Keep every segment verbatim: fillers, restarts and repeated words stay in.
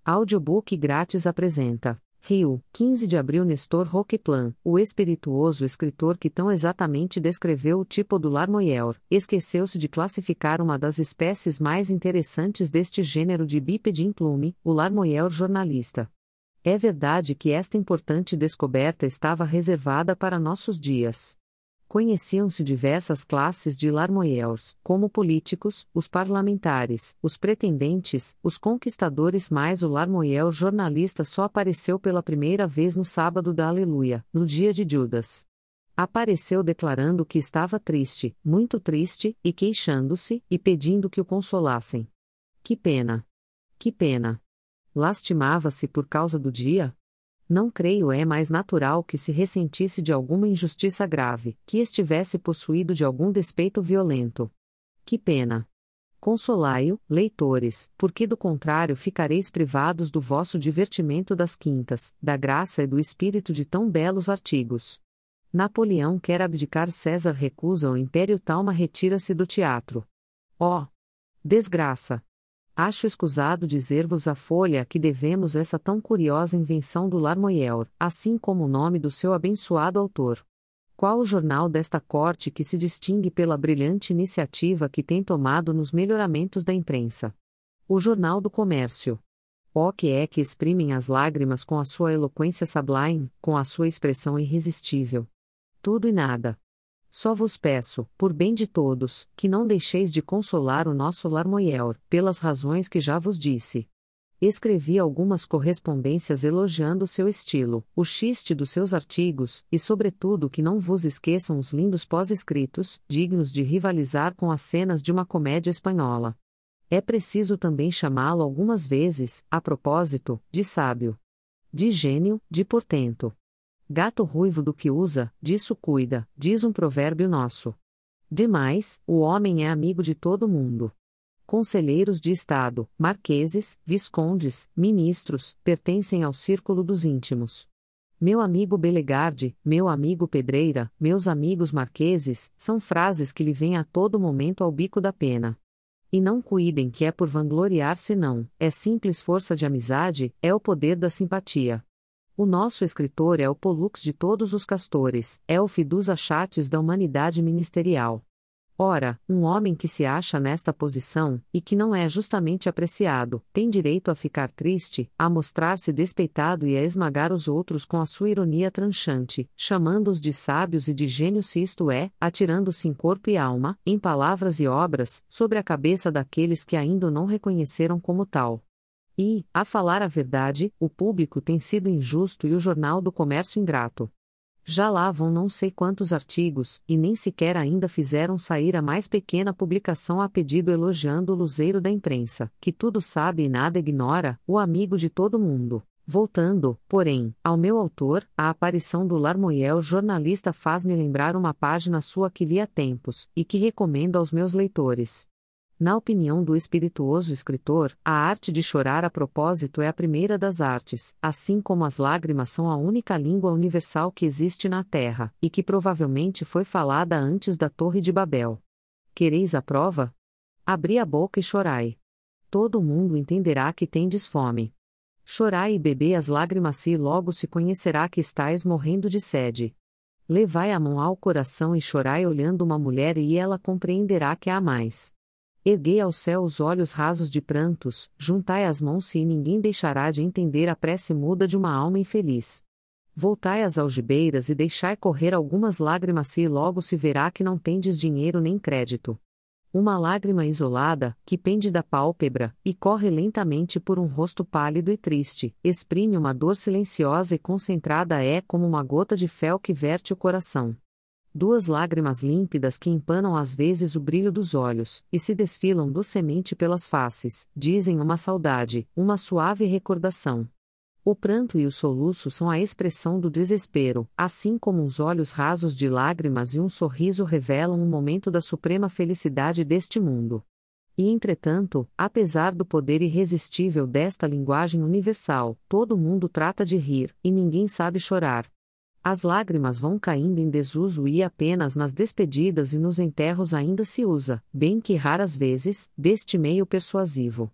Audiobook grátis apresenta Rio, quinze de abril. Nestor Roqueplan, o espirituoso escritor que tão exatamente descreveu o tipo do Larmoyeur, esqueceu-se de classificar uma das espécies mais interessantes deste gênero de bípede implume, o Larmoyeur jornalista. É verdade que esta importante descoberta estava reservada para nossos dias. Conheciam-se diversas classes de Larmoyeurs, como políticos, os parlamentares, os pretendentes, os conquistadores, mas o Larmoyeur jornalista só apareceu pela primeira vez no sábado da Aleluia, no dia de Judas. Apareceu declarando que estava triste, muito triste, e queixando-se, e pedindo que o consolassem. Que pena! Que pena! Lastimava-se por causa do dia? Não creio é mais natural que se ressentisse de alguma injustiça grave, que estivesse possuído de algum despeito violento. Que pena! Consolai-o, leitores, porque do contrário ficareis privados do vosso divertimento das quintas, da graça e do espírito de tão belos artigos. Napoleão quer abdicar, César recusa o império, Talma retira-se do teatro. Oh! Desgraça! Acho escusado dizer-vos a folha a que devemos essa tão curiosa invenção do Larmoyeur, assim como o nome do seu abençoado autor. Qual o jornal desta corte que se distingue pela brilhante iniciativa que tem tomado nos melhoramentos da imprensa? O Jornal do Comércio. Ó que é que exprimem as lágrimas com a sua eloquência sublime, com a sua expressão irresistível. Tudo e nada. Só vos peço, por bem de todos, que não deixeis de consolar o nosso Larmoyeur, pelas razões que já vos disse. Escrevi algumas correspondências elogiando o seu estilo, o xiste dos seus artigos, e sobretudo que não vos esqueçam os lindos pós-escritos, dignos de rivalizar com as cenas de uma comédia espanhola. É preciso também chamá-lo algumas vezes, a propósito, de sábio. De gênio, de portento. Gato ruivo do que usa, disso cuida, diz um provérbio nosso. Demais, o homem é amigo de todo mundo. Conselheiros de Estado, marqueses, viscondes, ministros, pertencem ao círculo dos íntimos. Meu amigo Belegarde, meu amigo Pedreira, meus amigos marqueses, são frases que lhe vêm a todo momento ao bico da pena. E não cuidem que é por vangloriar-se, não, é simples força de amizade, é o poder da simpatia. O nosso escritor é o Pollux de todos os castores, é o Fidus Achates da humanidade ministerial. Ora, um homem que se acha nesta posição, e que não é justamente apreciado, tem direito a ficar triste, a mostrar-se despeitado e a esmagar os outros com a sua ironia tranchante, chamando-os de sábios e de gênios, se isto é, atirando-se em corpo e alma, em palavras e obras, sobre a cabeça daqueles que ainda o não reconheceram como tal. E, a falar a verdade, o público tem sido injusto e o Jornal do Comércio ingrato. Já lá vão não sei quantos artigos, e nem sequer ainda fizeram sair a mais pequena publicação a pedido elogiando o luzeiro da imprensa, que tudo sabe e nada ignora, o amigo de todo mundo. Voltando, porém, ao meu autor, a aparição do Larmoyeur jornalista faz-me lembrar uma página sua que li há tempos, e que recomendo aos meus leitores. Na opinião do espirituoso escritor, a arte de chorar a propósito é a primeira das artes, assim como as lágrimas são a única língua universal que existe na Terra, e que provavelmente foi falada antes da Torre de Babel. Quereis a prova? Abri a boca e chorai. Todo mundo entenderá que tendes fome. Chorai e bebei as lágrimas e logo se conhecerá que estáis morrendo de sede. Levai a mão ao coração e chorai olhando uma mulher e ela compreenderá que a amais. Erguei ao céu os olhos rasos de prantos, juntai as mãos e ninguém deixará de entender a prece muda de uma alma infeliz. Voltai às algibeiras e deixai correr algumas lágrimas e logo se verá que não tendes dinheiro nem crédito. Uma lágrima isolada, que pende da pálpebra, e corre lentamente por um rosto pálido e triste, exprime uma dor silenciosa e concentrada, é como uma gota de fel que verte o coração. Duas lágrimas límpidas que empanam às vezes o brilho dos olhos, e se desfilam docemente pelas faces, dizem uma saudade, uma suave recordação. O pranto e o soluço são a expressão do desespero, assim como os olhos rasos de lágrimas e um sorriso revelam um momento da suprema felicidade deste mundo. E entretanto, apesar do poder irresistível desta linguagem universal, todo mundo trata de rir, e ninguém sabe chorar. As lágrimas vão caindo em desuso e apenas nas despedidas e nos enterros ainda se usa, bem que raras vezes, deste meio persuasivo.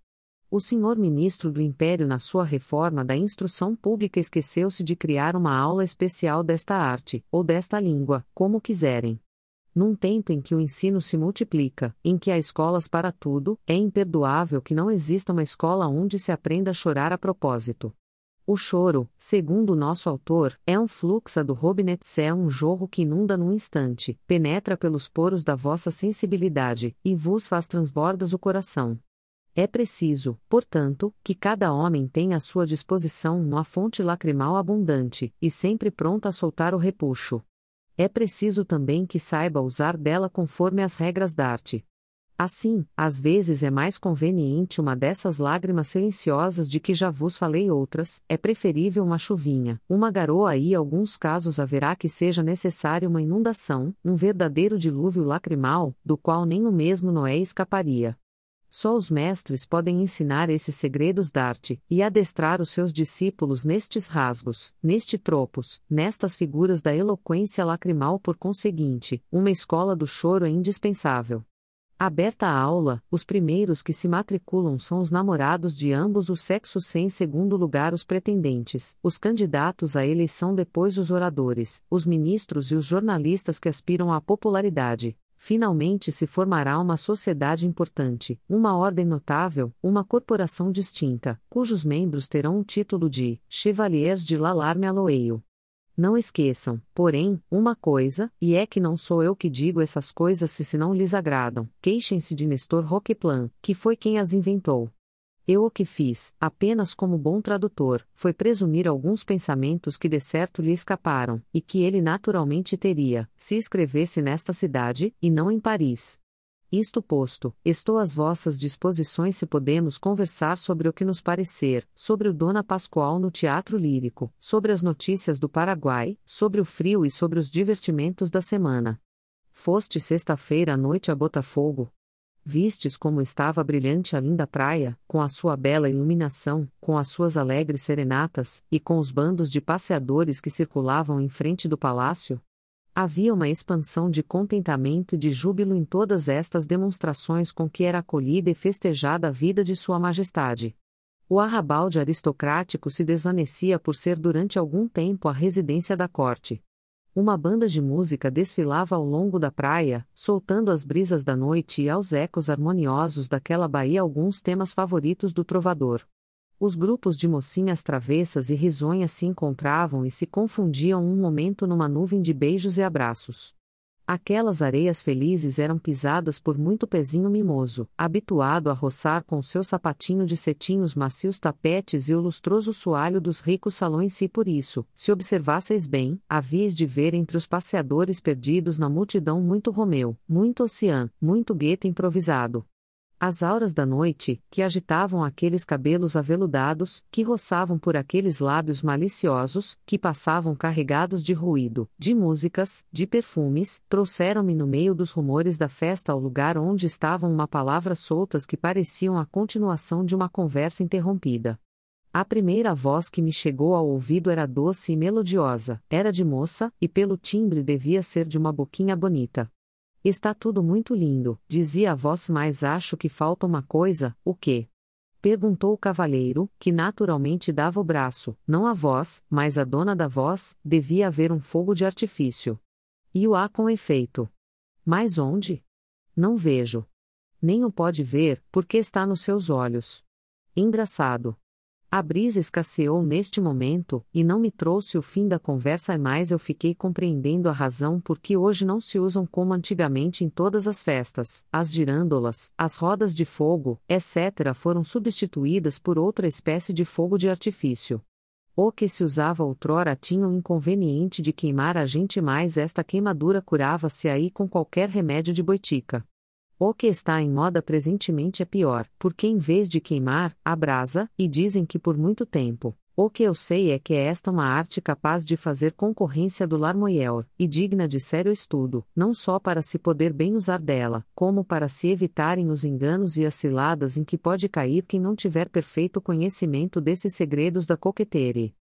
O senhor ministro do Império, na sua reforma da instrução pública, esqueceu-se de criar uma aula especial desta arte, ou desta língua, como quiserem. Num tempo em que o ensino se multiplica, em que há escolas para tudo, é imperdoável que não exista uma escola onde se aprenda a chorar a propósito. O choro, segundo o nosso autor, é um fluxo do Robinetcé, um jorro que inunda num instante, penetra pelos poros da vossa sensibilidade, e vos faz transbordas o coração. É preciso, portanto, que cada homem tenha à sua disposição uma fonte lacrimal abundante, e sempre pronta a soltar o repuxo. É preciso também que saiba usar dela conforme as regras da arte. Assim, às vezes é mais conveniente uma dessas lágrimas silenciosas de que já vos falei, outras, é preferível uma chuvinha, uma garoa, e em alguns casos haverá que seja necessária uma inundação, um verdadeiro dilúvio lacrimal, do qual nem o mesmo Noé escaparia. Só os mestres podem ensinar esses segredos da arte, e adestrar os seus discípulos nestes rasgos, neste tropos, nestas figuras da eloquência lacrimal. Por conseguinte, uma escola do choro é indispensável. Aberta a aula, os primeiros que se matriculam são os namorados de ambos os sexos, sem em segundo lugar os pretendentes, os candidatos à eleição, depois os oradores, os ministros e os jornalistas que aspiram à popularidade. Finalmente se formará uma sociedade importante, uma ordem notável, uma corporação distinta, cujos membros terão o título de Chevaliers de l'Alarme Aloeio. Não esqueçam, porém, uma coisa, e é que não sou eu que digo essas coisas se, se não lhes agradam, queixem-se de Nestor Roqueplan, que foi quem as inventou. Eu o que fiz, apenas como bom tradutor, foi presumir alguns pensamentos que de certo lhe escaparam, e que ele naturalmente teria, se escrevesse nesta cidade, e não em Paris. Isto posto, estou às vossas disposições se podemos conversar sobre o que nos parecer, sobre o Dona Pascoal no Teatro Lírico, sobre as notícias do Paraguai, sobre o frio e sobre os divertimentos da semana. Foste sexta-feira à noite a Botafogo? Vistes como estava brilhante a linda praia, com a sua bela iluminação, com as suas alegres serenatas, e com os bandos de passeadores que circulavam em frente do palácio? Havia uma expansão de contentamento e de júbilo em todas estas demonstrações com que era acolhida e festejada a vida de Sua Majestade. O arrabalde aristocrático se desvanecia por ser durante algum tempo a residência da corte. Uma banda de música desfilava ao longo da praia, soltando às brisas da noite e aos ecos harmoniosos daquela baía alguns temas favoritos do trovador. Os grupos de mocinhas travessas e risonhas se encontravam e se confundiam um momento numa nuvem de beijos e abraços. Aquelas areias felizes eram pisadas por muito pezinho mimoso, habituado a roçar com seu sapatinho de cetim os macios tapetes e o lustroso soalho dos ricos salões, e por isso, se observasseis bem, havíeis de ver entre os passeadores perdidos na multidão muito Romeu, muito Ossian, muito Goethe improvisado. As auras da noite, que agitavam aqueles cabelos aveludados, que roçavam por aqueles lábios maliciosos, que passavam carregados de ruído, de músicas, de perfumes, trouxeram-me no meio dos rumores da festa ao lugar onde estavam uma palavras soltas que pareciam a continuação de uma conversa interrompida. A primeira voz que me chegou ao ouvido era doce e melodiosa, era de moça, e pelo timbre devia ser de uma boquinha bonita. Está tudo muito lindo, dizia a voz, mas acho que falta uma coisa. O quê? Perguntou o cavalheiro, que naturalmente dava o braço, não a voz, mas a dona da voz. Devia haver um fogo de artifício. E o há com efeito. Mas onde? Não vejo. Nem o pode ver, porque está nos seus olhos. Engraçado. A brisa escasseou neste momento, e não me trouxe o fim da conversa, mas eu fiquei compreendendo a razão por que hoje não se usam como antigamente em todas as festas. As girândolas, as rodas de fogo, etcétera foram substituídas por outra espécie de fogo de artifício. O que se usava outrora tinha o inconveniente de queimar a gente, mas esta queimadura curava-se aí com qualquer remédio de boitica. O que está em moda presentemente é pior, porque em vez de queimar, abrasa, e dizem que por muito tempo. O que eu sei é que é esta uma arte capaz de fazer concorrência do larmoyeur, e digna de sério estudo, não só para se poder bem usar dela, como para se evitarem os enganos e as ciladas em que pode cair quem não tiver perfeito conhecimento desses segredos da coqueterie.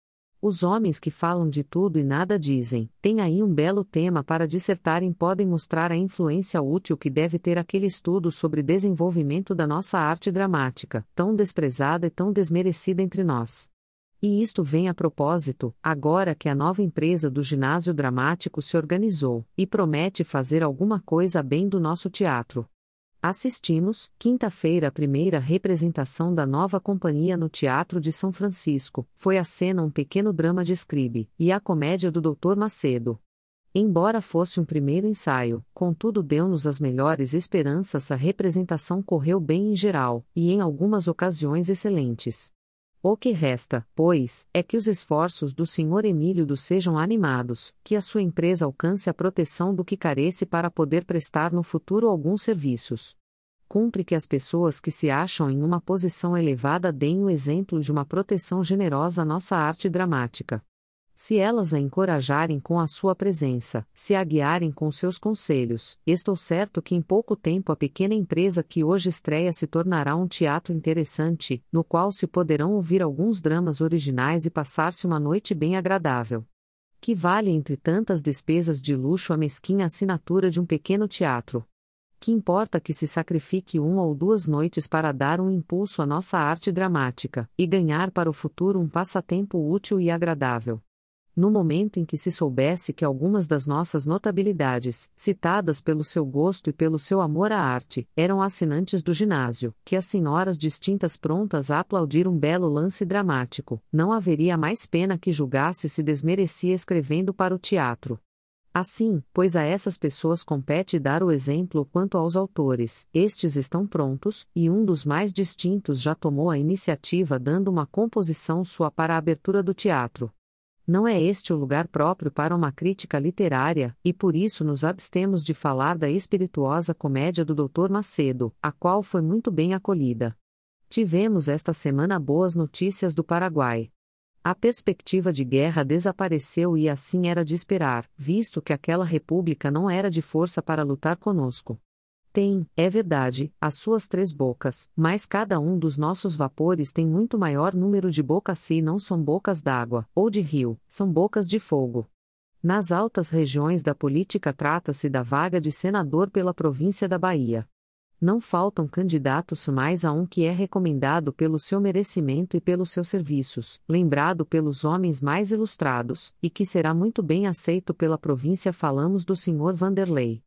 Os homens que falam de tudo e nada dizem, têm aí um belo tema para dissertarem, podem mostrar a influência útil que deve ter aquele estudo sobre desenvolvimento da nossa arte dramática, tão desprezada e tão desmerecida entre nós. E isto vem a propósito, agora que a nova empresa do ginásio dramático se organizou, e promete fazer alguma coisa bem do nosso teatro. Assistimos, quinta-feira, a primeira representação da nova companhia no Teatro de São Francisco. Foi a cena um pequeno drama de Scribe, e a comédia do doutor Macedo. Embora fosse um primeiro ensaio, contudo deu-nos as melhores esperanças. A representação correu bem em geral, e em algumas ocasiões excelentes. O que resta, pois, é que os esforços do senhor Emílio do sejam animados, que a sua empresa alcance a proteção do que carece para poder prestar no futuro alguns serviços. Cumpre que as pessoas que se acham em uma posição elevada deem o exemplo de uma proteção generosa à nossa arte dramática. Se elas a encorajarem com a sua presença, se a guiarem com seus conselhos, estou certo que em pouco tempo a pequena empresa que hoje estreia se tornará um teatro interessante, no qual se poderão ouvir alguns dramas originais e passar-se uma noite bem agradável. Que vale entre tantas despesas de luxo a mesquinha assinatura de um pequeno teatro? Que importa que se sacrifique uma ou duas noites para dar um impulso à nossa arte dramática, e ganhar para o futuro um passatempo útil e agradável? No momento em que se soubesse que algumas das nossas notabilidades, citadas pelo seu gosto e pelo seu amor à arte, eram assinantes do ginásio, que as senhoras distintas prontas a aplaudir um belo lance dramático, não haveria mais pena que julgasse se desmerecia escrevendo para o teatro. Assim, pois a essas pessoas compete dar o exemplo quanto aos autores, estes estão prontos, e um dos mais distintos já tomou a iniciativa dando uma composição sua para a abertura do teatro. Não é este o lugar próprio para uma crítica literária, e por isso nos abstemos de falar da espirituosa comédia do doutor Macedo, a qual foi muito bem acolhida. Tivemos esta semana boas notícias do Paraguai. A perspectiva de guerra desapareceu e assim era de esperar, visto que aquela república não era de força para lutar conosco. Tem, é verdade, as suas três bocas, mas cada um dos nossos vapores tem muito maior número de bocas se não são bocas d'água, ou de rio, são bocas de fogo. Nas altas regiões da política trata-se da vaga de senador pela província da Bahia. Não faltam candidatos, mais a um que é recomendado pelo seu merecimento e pelos seus serviços, lembrado pelos homens mais ilustrados, e que será muito bem aceito pela província. Falamos do senhor Vanderlei.